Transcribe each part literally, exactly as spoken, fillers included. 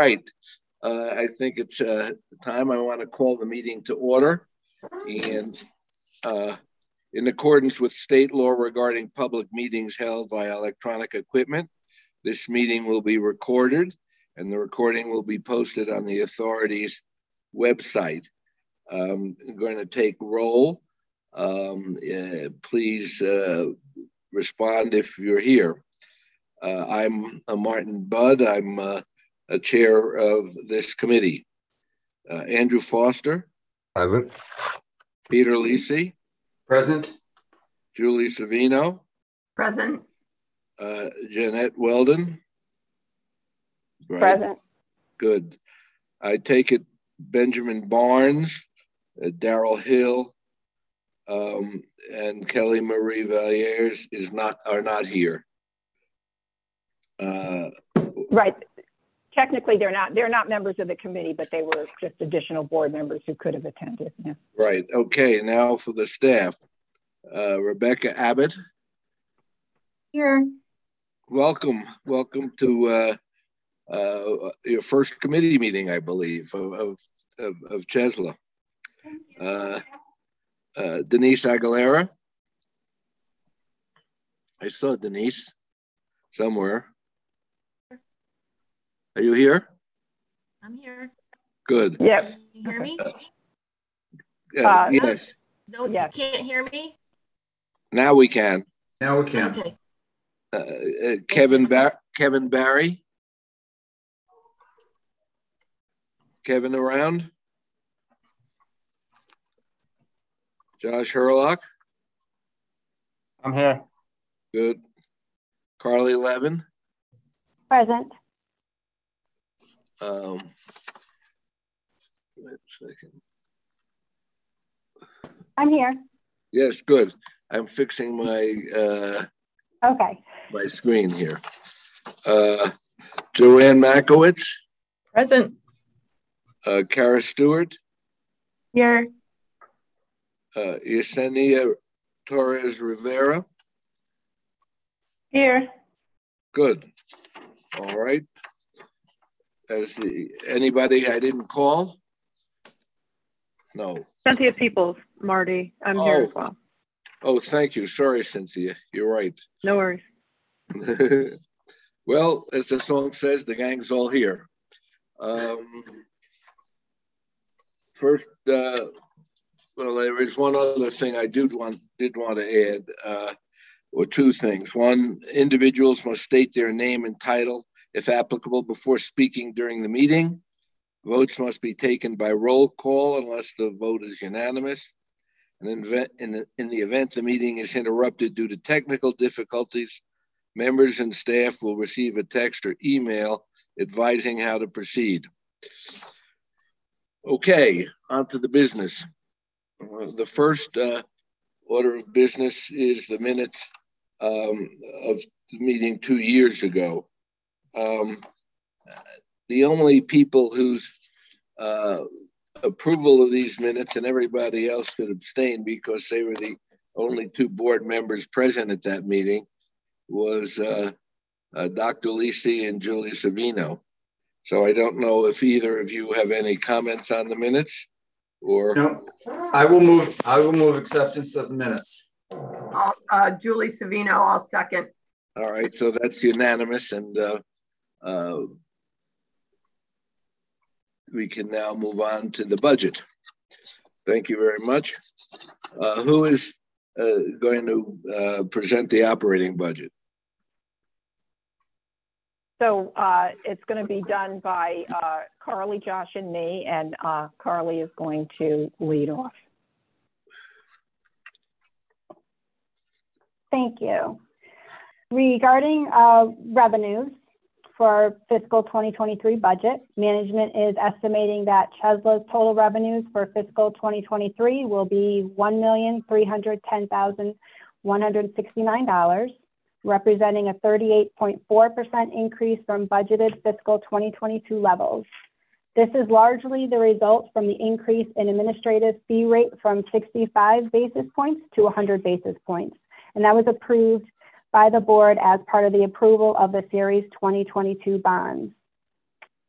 right. Uh, I think it's uh, time. I want to call the meeting to order. And uh, in accordance with state law regarding public meetings held via electronic equipment, this meeting will be recorded and the recording will be posted on the authority's website. Um, I'm going to take roll. Um, uh, please uh, respond if you're here. Uh, I'm uh, Martin Budd. I'm uh, a chair of this committee. Uh, Andrew Foster. Present. Peter Lisi. Present. Julie Savino. Present. Uh, Jeanette Weldon. Right. Present. Good. I take it Benjamin Barnes, uh, Daryl Hill, um, and Kelly Marie Valiers is not are not here. Uh, right. Technically, they're not. They're not members of the committee, but they were just additional board members who could have attended. Yeah. Right. Okay. Now for the staff, uh, Rebecca Abbott. Here. Welcome. Welcome to uh, uh, your first committee meeting, I believe, of of, of, of Chesla. Uh, uh, Denise Aguilera. I saw Denise somewhere. Are you here? I'm here. Good. Yeah. Can you hear me? Uh, uh, Uh, yes. No, yes. you can't hear me? Now we can. Now we can. Okay. Uh, uh, Kevin Bar Kevin Barry. Kevin around? Josh Herlock? I'm here. Good. Carly Levin? Present. Um, wait a second. I'm here. Yes, good. I'm fixing my uh, Okay. my screen here. Uh, Joanne Makowitz? Present. Uh, Kara Stewart? Here. Uh, Yesenia Torres Rivera? Here. Good. All right. As the, anybody I didn't call? No. Cynthia Peoples, Marty. I'm Oh. here as well. Oh, thank you. Sorry, Cynthia. You're right. No worries. Well, as the song says, the gang's all here. Um, first, uh, well, there is one other thing I did want did want to add, uh, or two things. One, individuals must state their name and title, if applicable, before speaking during the meeting. Votes must be taken by roll call unless the vote is unanimous. And in, in, the, in the event the meeting is interrupted due to technical difficulties, members and staff will receive a text or email advising how to proceed. Okay, on to the business. Uh, the first uh, order of business is the minutes um, of the meeting two years ago. Um, the only people whose uh, approval of these minutes, and everybody else could abstain because they were the only two board members present at that meeting, was uh, uh, Doctor Lisi and Julie Savino. So I don't know if either of you have any comments on the minutes, or No, I will move. I will move acceptance of the minutes. I'll, uh, Julie Savino, I'll second. all right. So that's unanimous, and uh, uh, we can now move on to the budget. Thank you very much. Uh, who is uh, going to uh, present the operating budget? So uh, it's going to be done by uh, Carly, Josh, and me, and uh, Carly is going to lead off. Thank you. Regarding uh, revenues for fiscal twenty twenty-three budget, management is estimating that Chesla's total revenues for fiscal twenty twenty-three will be one million three hundred ten thousand one hundred sixty-nine dollars, representing a thirty-eight point four percent increase from budgeted fiscal twenty twenty-two levels. This is largely the result from the increase in administrative fee rate from sixty-five basis points to one hundred basis points, and that was approved by the board as part of the approval of the Series twenty twenty-two bonds.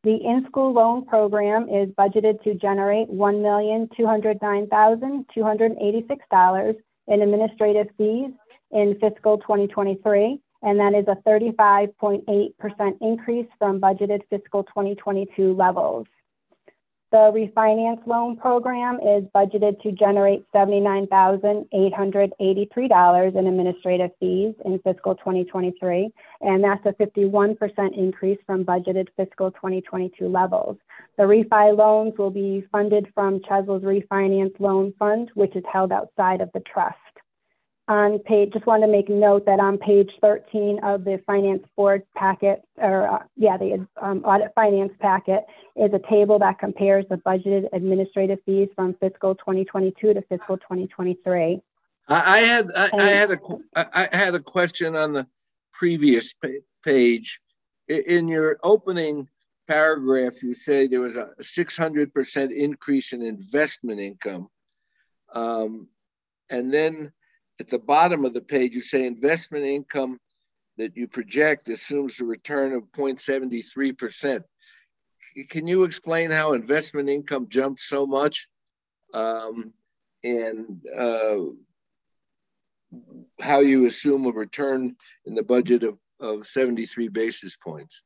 The in-school loan program is budgeted to generate one million two hundred nine thousand two hundred eighty-six dollars in administrative fees in fiscal twenty twenty-three, and that is a thirty-five point eight percent increase from budgeted fiscal twenty twenty-two levels. The refinance loan program is budgeted to generate seventy-nine thousand eight hundred eighty-three dollars in administrative fees in fiscal twenty twenty-three, and that's a fifty-one percent increase from budgeted fiscal twenty twenty-two levels. The refi loans will be funded from Cheslow's Refinance Loan Fund, which is held outside of the trust. On page, just wanted to make note that on page thirteen of the finance board packet, or uh, yeah, the um, audit finance packet, is a table that compares the budgeted administrative fees from fiscal twenty twenty-two to fiscal twenty twenty-three. I, I had I, And- I had a I I had a question on the previous pa- page. I- In your opening paragraph, you say there was a six hundred percent increase in investment income, um, and then at the bottom of the page, you say investment income that you project assumes a return of zero point seven three percent. Can you explain how investment income jumped so much, um, and uh, how you assume a return in the budget of, of seventy-three basis points?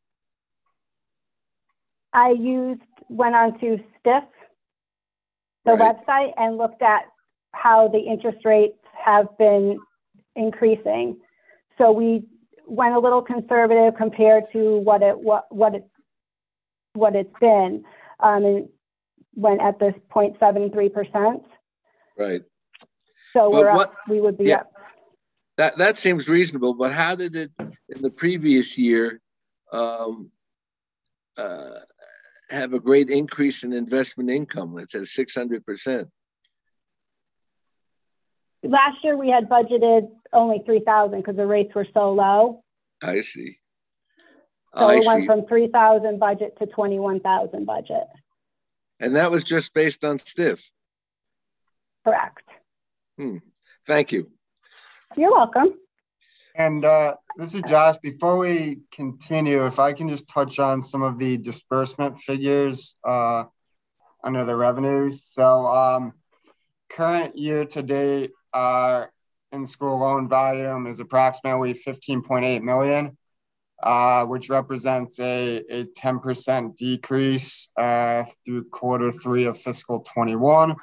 I used, went on to Stiff, the Right. website, and looked at how the interest rates have been increasing. So we went a little conservative compared to what it what what it what it's been, um, and went at this zero point seven three percent. Right. So But we're what- up, we would be yeah. up. That that seems reasonable, but how did it in the previous year um, uh, have a great increase in investment income? It says six hundred percent. Last year we had budgeted only three thousand because the rates were so low. I see. So I it went see. from three thousand budget to twenty-one thousand budget. And that was just based on Stiff. Correct. Hmm. Thank you. You're welcome. And uh, this is Josh. Before we continue, if I can just touch on some of the disbursement figures uh, under the revenues. So um, current year to date, our in-school loan volume is approximately fifteen point eight million, uh, which represents a, a ten percent decrease uh, through quarter three of fiscal twenty-one.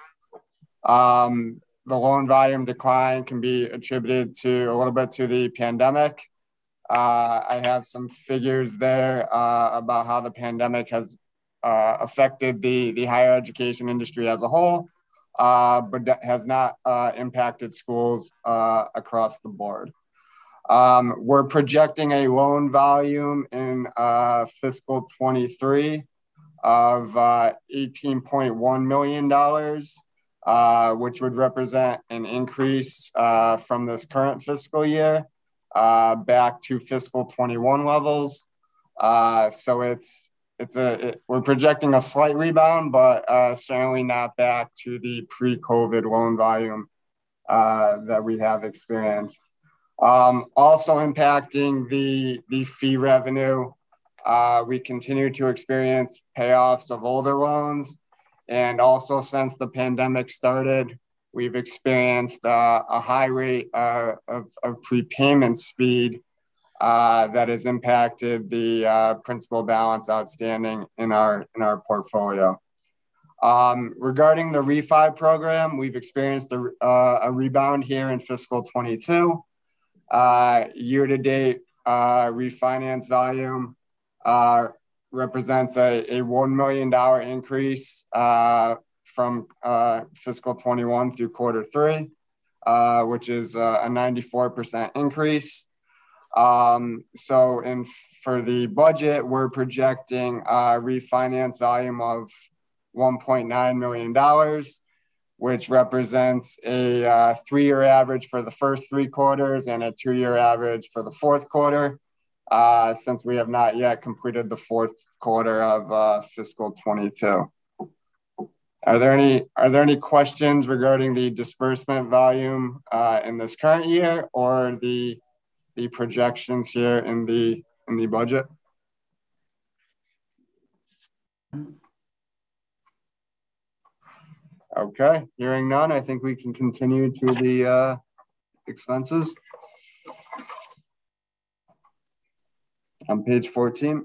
Um, the loan volume decline can be attributed to a little bit to the pandemic. Uh, I have some figures there uh, about how the pandemic has uh, affected the, the higher education industry as a whole, uh, but that has not uh, impacted schools uh, across the board. Um, we're projecting a loan volume in uh, fiscal twenty-three of uh, eighteen point one million dollars. Uh, which would represent an increase uh, from this current fiscal year uh, back to fiscal twenty-one levels. Uh, so it's it's a it, we're projecting a slight rebound, but uh, certainly not back to the pre-COVID loan volume uh, that we have experienced. Um, also impacting the the fee revenue, uh, we continue to experience payoffs of older loans. And also since the pandemic started, we've experienced uh, a high rate uh, of, of prepayment speed uh, that has impacted the uh, principal balance outstanding in our, in our portfolio. Um, regarding the refi program, we've experienced a, uh, a rebound here in fiscal twenty-two. Uh, year to date uh, refinance volume uh, represents a, a one million dollars increase uh, from uh, fiscal twenty-one through quarter three, uh, which is a ninety-four percent increase. Um, so in, for the budget, we're projecting a refinance volume of one point nine million dollars, which represents a uh, three-year average for the first three quarters and a two-year average for the fourth quarter. Uh, since we have not yet completed the fourth quarter of uh, fiscal twenty-two. Are there any are there any questions regarding the disbursement volume uh, in this current year or the the projections here in the in the budget? Okay, hearing none, I think we can continue to the uh, expenses. On page fourteen.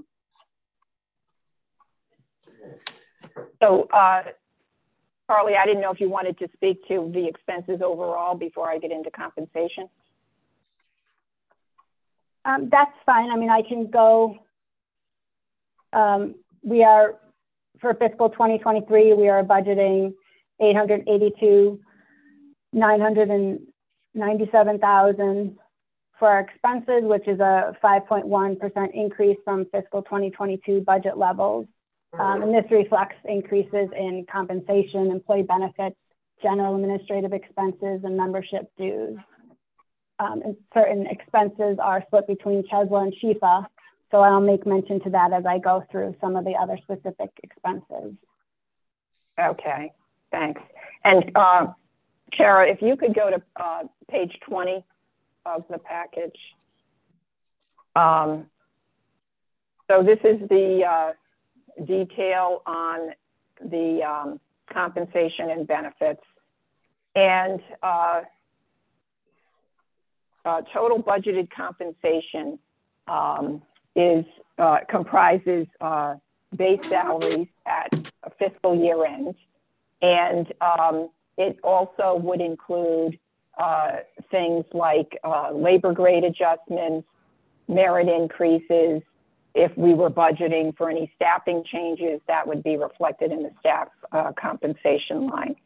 So, uh, Carly, I didn't know if you wanted to speak to the expenses overall before I get into compensation. Um, that's fine. I mean, I can go. Um, we are, for fiscal twenty twenty-three, we are budgeting eight hundred eighty-two, nine hundred ninety-seven thousand for our expenses, which is a five point one percent increase from fiscal twenty twenty-two budget levels. Um, and this reflects increases in compensation, employee benefits, general administrative expenses, and membership dues. Um, and certain expenses are split between Chesla and Chifa, so I'll make mention to that as I go through some of the other specific expenses. Okay, thanks. And uh, Kara, if you could go to uh, page twenty of the package. Um, so this is the uh, detail on the um, compensation and benefits. And uh, uh, total budgeted compensation um, is uh, comprises uh, base salaries at a fiscal year end. And um, it also would include uh, things like uh, labor grade adjustments, merit increases. If we were budgeting for any staffing changes, that would be reflected in the staff uh, compensation line.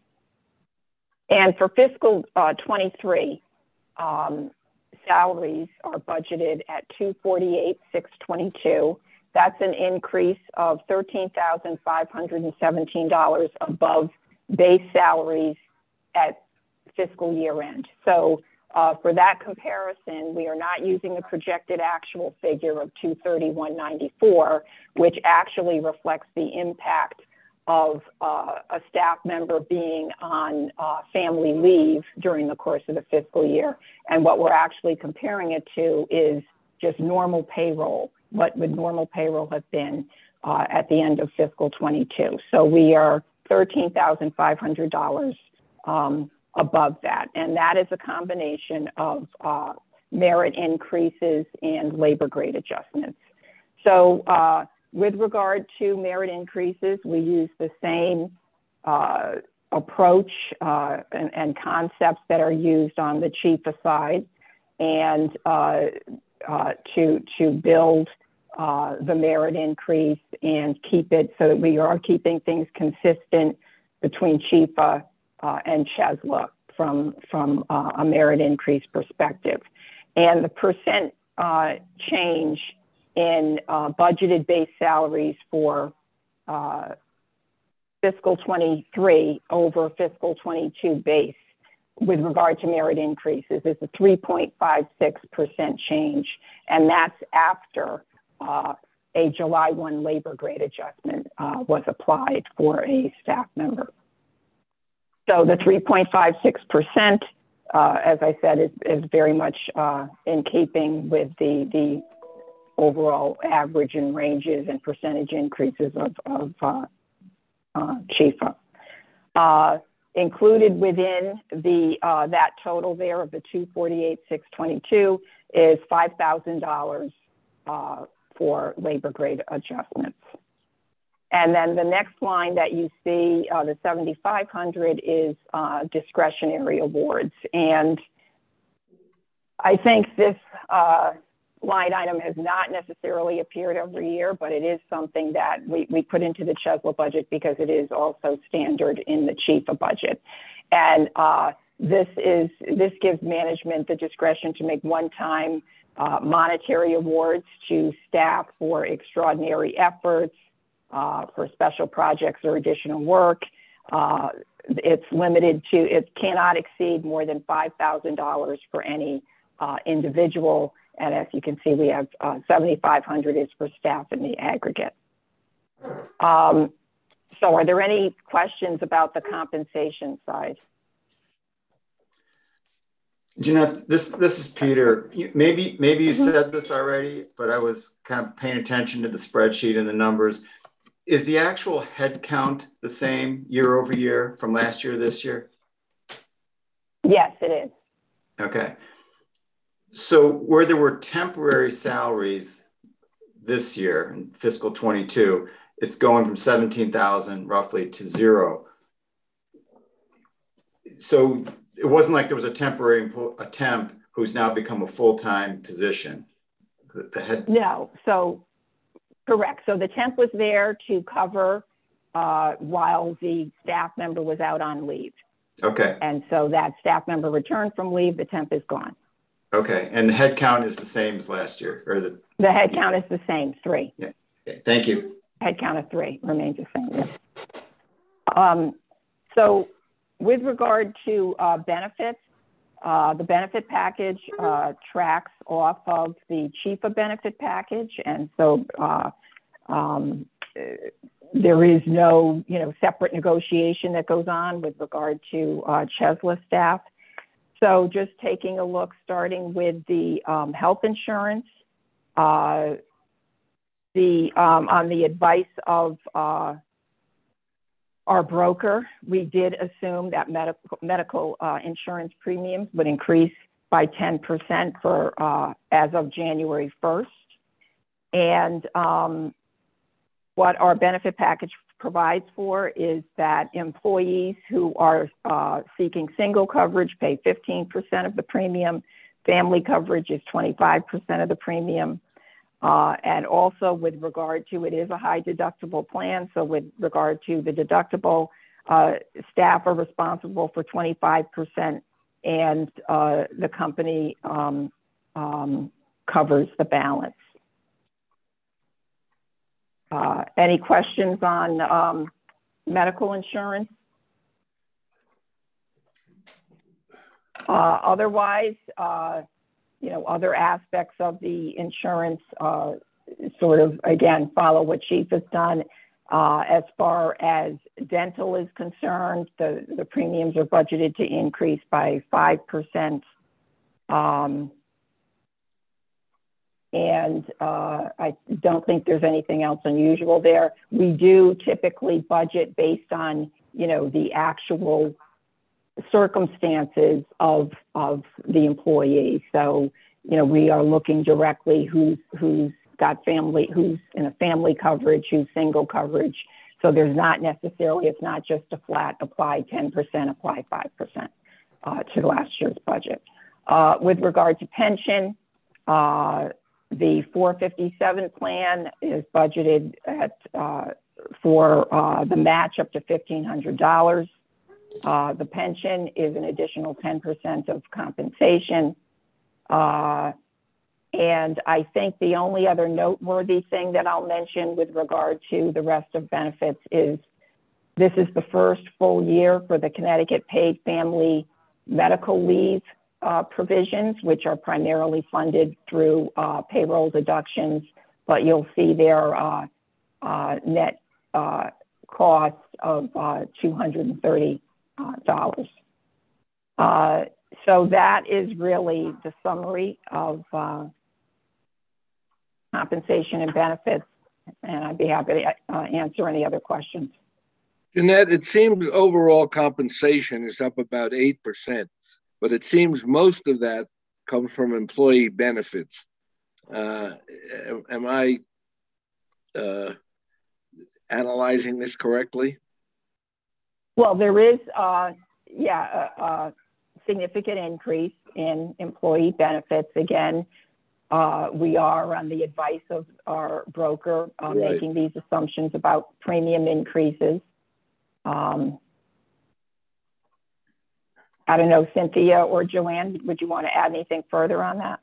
And for fiscal uh, twenty-three, um, salaries are budgeted at two forty-eight, six twenty-two. That's an increase of thirteen thousand five hundred seventeen dollars above base salaries at fiscal year end. So uh, for that comparison, we are not using a projected actual figure of two thirty-one ninety-four, which actually reflects the impact of uh, a staff member being on uh, family leave during the course of the fiscal year. And what we're actually comparing it to is just normal payroll. What would normal payroll have been uh, at the end of fiscal twenty-two? So we are thirteen thousand five hundred dollars um, above that. And that is a combination of uh, merit increases and labor grade adjustments. So uh, with regard to merit increases, we use the same uh, approach uh, and, and concepts that are used on the Chifa side, and uh, uh, to, to build uh, the merit increase and keep it so that we are keeping things consistent between Chifa uh, and Chesla from, from uh, a merit increase perspective. And the percent uh, change in uh, budgeted base salaries for uh, fiscal twenty-three over fiscal twenty-two base with regard to merit increases is a three point five six percent change. And that's after uh, a July first labor grade adjustment uh, was applied for a staff member. So the three point five six percent, uh, as I said, is, is very much uh, in keeping with the, the overall average and ranges and percentage increases of, of uh, uh, Chifa. Uh, included within the uh, that total there of the two forty-eight, six twenty-two is five thousand dollars uh, for labor grade adjustments. And then the next line that you see, uh, the seventy-five hundred, is uh, discretionary awards. And I think this uh, line item has not necessarily appeared every year, but it is something that we, we put into the Chesla budget because it is also standard in the Chifa budget. And uh, this is this gives management the discretion to make one-time uh, monetary awards to staff for extraordinary efforts, uh, for special projects or additional work. Uh, it's limited to, it cannot exceed more than five thousand dollars for any uh, individual. And as you can see, we have uh, seventy-five hundred is for staff in the aggregate. Um, so are there any questions about the compensation side? Jeanette, this this is Peter. You, maybe maybe you mm-hmm. said this already, but I was kind of paying attention to the spreadsheet and the numbers. is the actual head count the same year over year from last year to this year? Yes, it is. Okay. So where there were temporary salaries this year in fiscal twenty-two, it's going from seventeen thousand roughly to zero. So it wasn't like there was a temporary a temp who's now become a full-time position. The, the head. No, so correct. So the temp was there to cover uh, while the staff member was out on leave. Okay. And so that staff member returned from leave, the temp is gone. Okay, and the head count is the same as last year, or the? The head count is the same, three. Yeah, okay. Thank you. Head count of three remains the same. Yeah. Um, so with regard to uh, benefits, uh, the benefit package uh, tracks off of the chief of benefit package. And so uh, um, there is no, you know, separate negotiation that goes on with regard to uh, Chesla staff. So just taking a look, starting with the um, health insurance, uh, the um, on the advice of uh, our broker, we did assume that medical medical uh, insurance premiums would increase by ten percent for uh, as of January first, and um, what our benefit package provides for is that employees who are uh, seeking single coverage pay fifteen percent of the premium. Family coverage is twenty-five percent of the premium. Uh, and also with regard to, it is a high deductible plan. So with regard to the deductible, uh, staff are responsible for twenty-five percent and uh, the company um, um, covers the balance. Uh, any questions on um, medical insurance? Uh, otherwise, uh, you know, other aspects of the insurance uh, sort of, again, follow what Chief has done. Uh, as far as dental is concerned, the, the premiums are budgeted to increase by five percent. Um, And uh, I don't think there's anything else unusual there. We do typically budget based on, you know, the actual circumstances of of the employee. So, you know, we are looking directly who's who's got family, who's in a family coverage, who's single coverage. So there's not necessarily, it's not just a flat apply ten percent, apply five percent uh, to last year's budget. Uh, with regard to pension, uh, the four fifty-seven plan is budgeted at uh, for uh, the match up to fifteen hundred dollars. Uh, the pension is an additional ten percent of compensation. Uh, and I think the only other noteworthy thing that I'll mention with regard to the rest of benefits is this is the first full year for the Connecticut Paid Family Medical Leave Uh, provisions, which are primarily funded through uh, payroll deductions, but you'll see their uh, uh, net uh, cost of uh, two hundred thirty dollars. Uh, uh, so that is really the summary of uh, compensation and benefits, and I'd be happy to uh, answer any other questions. Jeanette, it seems overall compensation is up about eight percent. But it seems most of that comes from employee benefits. Uh, am I uh, analyzing this correctly? Well, there is, uh, yeah, a, a significant increase in employee benefits. Again, uh, we are on the advice of our broker uh, right. making these assumptions about premium increases. Um, I don't know, Cynthia or Joanne, would you want to add anything further on that?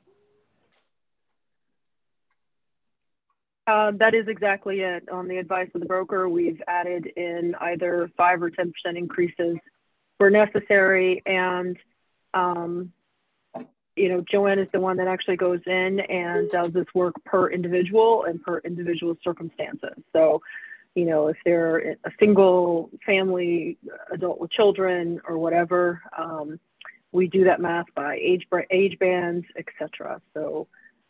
Uh, that is exactly it. On the advice of the broker, we've added in either five or ten percent increases where necessary. And, um, you know, Joanne is the one that actually goes in and does this work per individual and per individual circumstances. So, you know, if they're a single family, adult with children or whatever, um, we do that math by age, age bands, et cetera. So um, that is what is reflected there.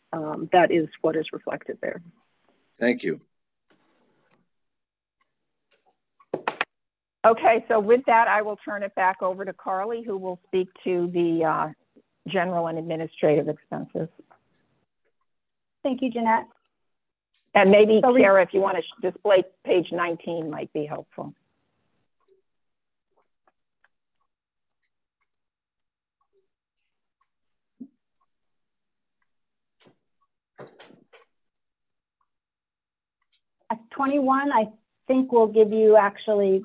Thank you. Okay, so with that, I will turn it back over to Carly, who will speak to the uh, general and administrative expenses. Thank you, Jeanette. And maybe, So we- Kara, if you want to display page nineteen might be helpful. At twenty-one, I think we'll give you actually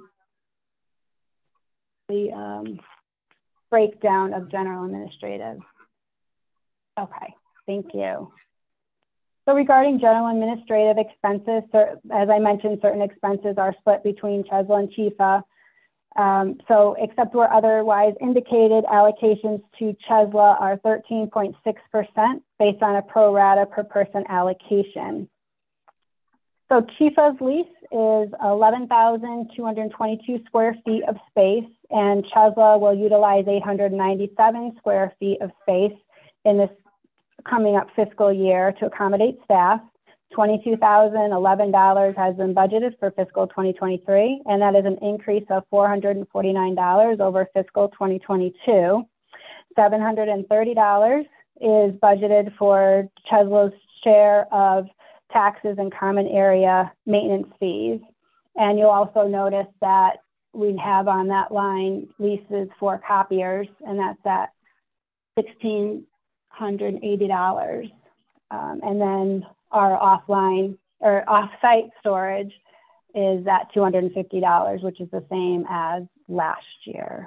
the um, breakdown of general administrative. Okay, thank you. So regarding general administrative expenses, so as I mentioned, certain expenses are split between Chesla and Chifa. Um, so except where otherwise indicated, allocations to Chesla are thirteen point six percent based on a pro rata per person allocation. So Chifa's lease is eleven thousand two hundred twenty-two square feet of space, and Chesla will utilize eight hundred ninety-seven square feet of space in this coming up fiscal year to accommodate staff. twenty-two thousand eleven dollars has been budgeted for fiscal twenty twenty-three, and that is an increase of four hundred forty-nine dollars over fiscal twenty twenty-two. seven hundred thirty dollars is budgeted for Chesla's share of taxes and common area maintenance fees. And you'll also notice that we have on that line leases for copiers, and that's at one thousand six hundred eighty dollars. Um, and then our offline or off-site storage is at two hundred fifty dollars, which is the same as last year.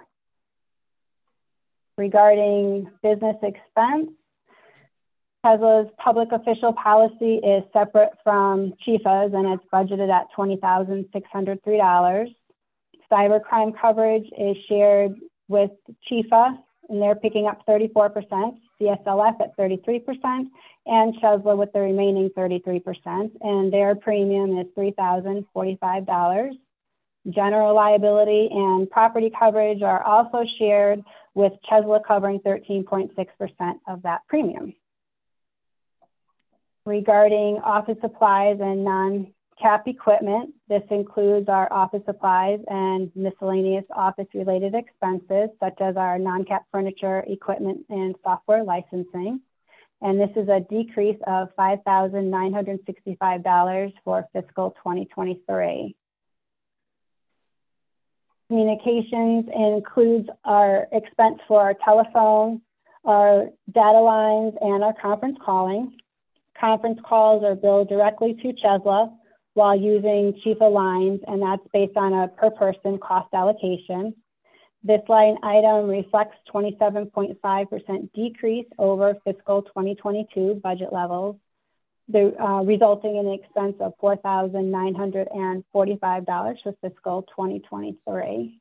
Regarding business expense, Chesla's public official policy is separate from Chifa's, and it's budgeted at twenty thousand six hundred three dollars. Cybercrime coverage is shared with Chifa, and they're picking up thirty-four percent, C S L F at thirty-three percent, and Chesla with the remaining thirty-three percent, and their premium is three thousand forty-five dollars. General liability and property coverage are also shared, with Chesla covering thirteen point six percent of that premium. Regarding office supplies and non-cap equipment, this includes our office supplies and miscellaneous office-related expenses, such as our non-cap furniture, equipment, and software licensing. And this is a decrease of five thousand nine hundred sixty-five dollars for fiscal twenty twenty-three. Communications includes our expense for our telephone, our data lines, and our conference calling. Conference calls are billed directly to Chesla while using Chifa lines, and that's based on a per person cost allocation. This line item reflects twenty-seven point five percent decrease over fiscal twenty twenty-two budget levels, the, uh, resulting in an expense of four thousand nine hundred forty-five dollars for fiscal twenty twenty-three.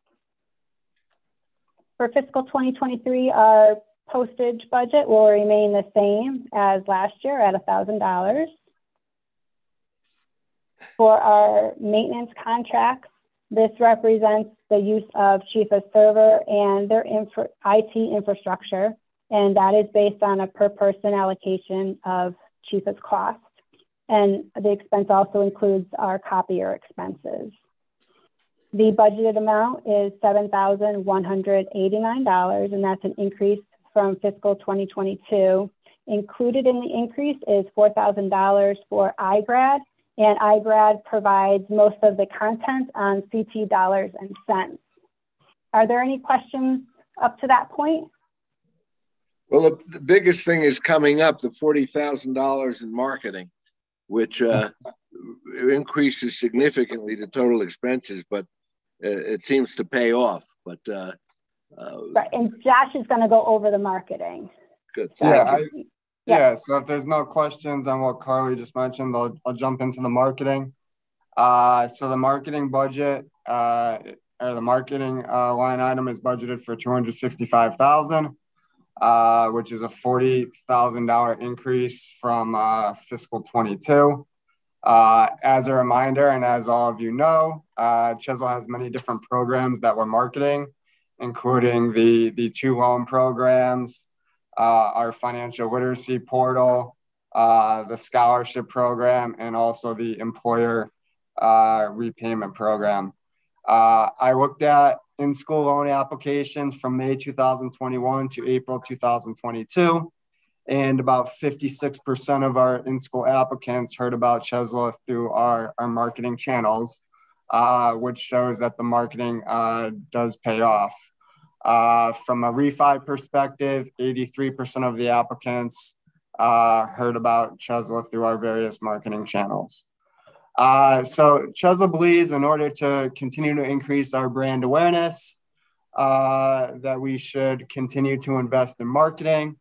For fiscal twenty twenty-three, our postage budget will remain the same as last year at one thousand dollars. For our maintenance contracts, this represents the use of Chifa's server and their infra I T infrastructure, and that is based on a per person allocation of Chifa's cost. And the expense also includes our copier expenses. The budgeted amount is seven thousand one hundred eighty-nine dollars, and that's an increase from fiscal twenty twenty-two. Included in the increase is four thousand dollars for I GRAD, and I GRAD provides most of the content on C T dollars and cents. Are there any questions up to that point? Well, the, the biggest thing is coming up, the forty thousand dollars in marketing, which uh, increases significantly the total expenses, but uh, it seems to pay off. But uh, uh, Right, and Josh is going to go over the marketing. good. So Yeah, I I, just- yeah. So if there's no questions on what Carly just mentioned, I'll, I'll jump into the marketing. Uh, so the marketing budget, uh, or the marketing uh, line item is budgeted for two hundred sixty-five thousand dollars, uh, which is a forty thousand dollars increase from uh, fiscal twenty-two. Uh, as a reminder, and as all of you know, uh, Chesla has many different programs that we're marketing, including the, the two loan programs, uh, our financial literacy portal, uh, the scholarship program, and also the employer uh, repayment program. Uh, I looked at in-school loan applications from May two thousand twenty-one to April two thousand twenty-two, and about fifty-six percent of our in-school applicants heard about Chesla through our, our marketing channels, uh, which shows that the marketing uh, does pay off. Uh, from a refi perspective, eighty-three percent of the applicants uh, heard about Chesla through our various marketing channels. Uh, so Chesla believes in order to continue to increase our brand awareness, uh, that we should continue to invest in marketing.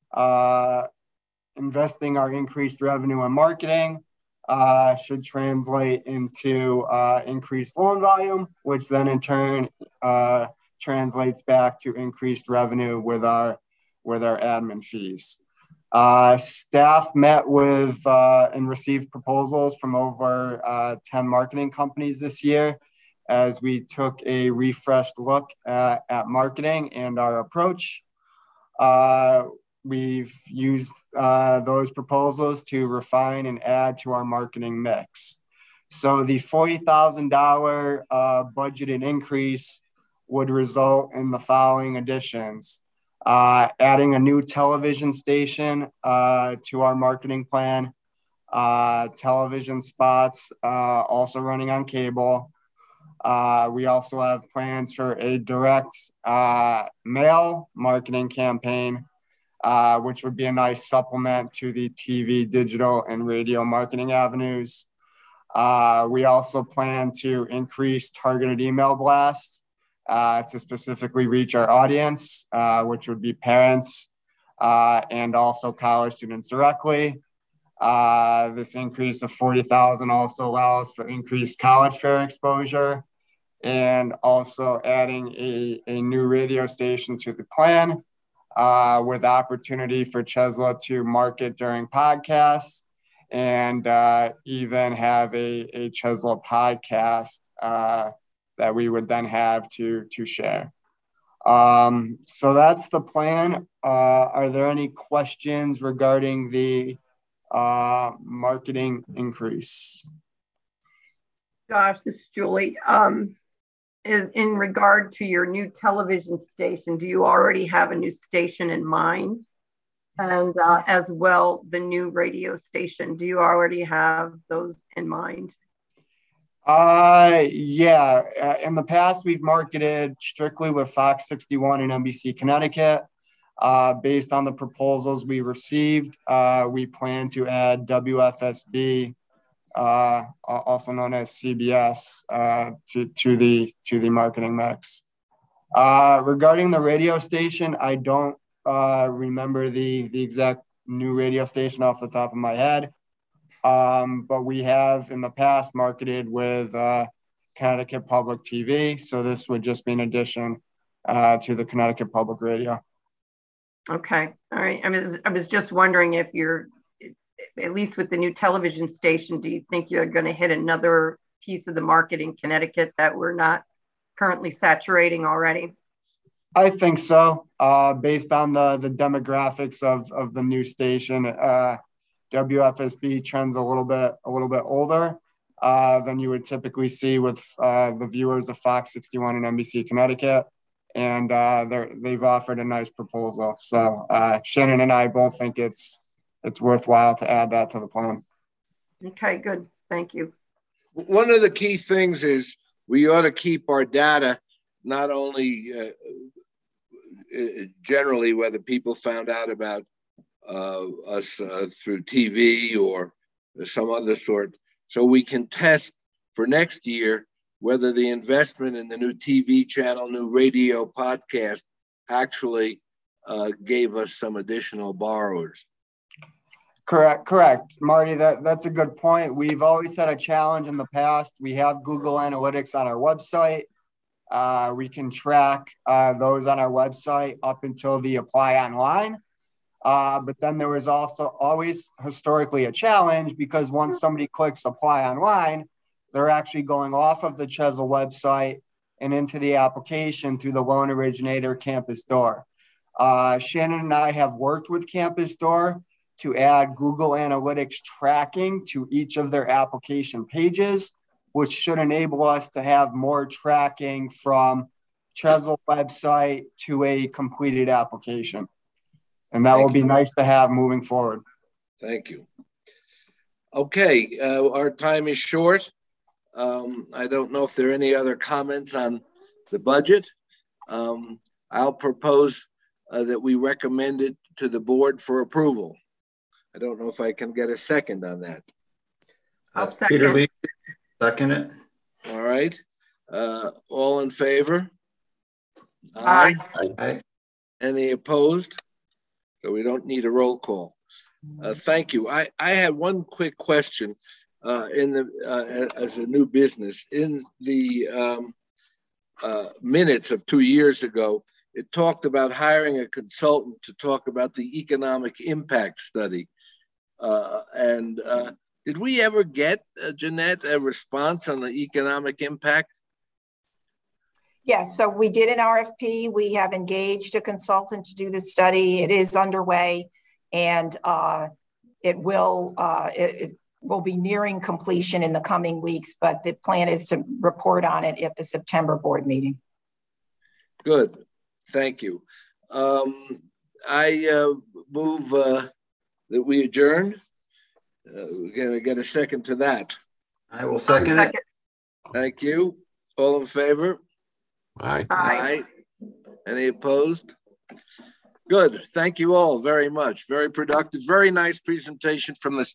Uh, investing our increased revenue in marketing uh, should translate into uh, increased loan volume, which then in turn uh, translates back to increased revenue with our with our admin fees. Uh, staff met with uh, and received proposals from over uh, ten marketing companies this year as we took a refreshed look at, at marketing and our approach. Uh, we've used uh, those proposals to refine and add to our marketing mix. So the forty thousand dollars uh, budgeted increase would result in the following additions. Uh, adding a new television station uh, to our marketing plan, uh, television spots uh, also running on cable. Uh, we also have plans for a direct uh, mail marketing campaign, uh, which would be a nice supplement to the T V, digital, and radio marketing avenues. Uh, we also plan to increase targeted email blasts Uh, to specifically reach our audience, uh, which would be parents uh, and also college students directly. Uh, this increase of forty thousand dollars also allows for increased college fair exposure and also adding a, a new radio station to the plan uh, with opportunity for Chesla to market during podcasts and uh, even have a, a Chesla podcast uh, that we would then have to, to share. Um, so that's the plan. Uh, are there any questions regarding the uh, marketing increase? Josh, this is Julie. Um, is in regard to your new television station, do you already have a new station in mind? And uh, as well, the new radio station, do you already have those in mind? Uh, yeah. Uh, in the past, we've marketed strictly with Fox sixty-one and N B C Connecticut. Uh, based on the proposals we received, uh, we plan to add W F S B, uh, also known as C B S, uh, to, to the to the marketing mix. Uh, regarding the radio station, I don't uh, remember the the exact new radio station off the top of my head. Um, but we have in the past marketed with uh, Connecticut Public T V. So this would just be an addition uh, to the Connecticut Public Radio. Okay. All right. I mean, I was just wondering if you're, at least with the new television station, do you think you're going to hit another piece of the market in Connecticut that we're not currently saturating already? I think so. Uh, based on the, the demographics of, of the new station, uh, W F S B trends a little bit a little bit older uh, than you would typically see with uh, the viewers of Fox sixty-one and N B C Connecticut, and uh, they've offered a nice proposal. So uh, Shannon and I both think it's it's worthwhile to add that to the plan. Okay, good. Thank you. One of the key things is we ought to keep our data not only uh, generally whether people found out about Uh, us uh, through T V or some other sort, so we can test for next year whether the investment in the new T V channel, new radio podcast actually uh, gave us some additional borrowers. Correct, correct. Marty, that, that's a good point. We've always had a challenge in the past. We have Google Analytics on our website. Uh, we can track uh, those on our website up until the apply online. Uh, but then there was also always historically a challenge because once somebody clicks apply online, they're actually going off of the Chesla website and into the application through the loan originator Campus Door. Uh, Shannon and I have worked with Campus Door to add Google Analytics tracking to each of their application pages, which should enable us to have more tracking from Chesil website to a completed application. And that Thank will be you. nice to have moving forward. Thank you. Okay, uh, our time is short. Um, I don't know if there are any other comments on the budget. Um, I'll propose uh, that we recommend it to the board for approval. I don't know if I can get a second on that. I'll That's second. Peter Lee, second it. All right. Uh, all in favor? Aye. Aye. Any opposed? So we don't need a roll call. Uh, thank you. I, I had one quick question uh, in the uh, as a new business. In the um, uh, minutes of two years ago, it talked about hiring a consultant to talk about the economic impact study. Uh, and uh, did we ever get, uh, Jeanette, a response on the economic impact? Yes, so we did an R F P. We have engaged a consultant to do the study. It is underway, and uh, it will uh, it, it will be nearing completion in the coming weeks, but the plan is to report on it at the September board meeting. Good, thank you. Um, I uh, move uh, that we adjourn. Uh, we're gonna get a second to that. I will second, second. it. Thank you. All in favor? Aye. Aye. Any opposed? Good. Thank you all very much. Very productive. Very nice presentation from the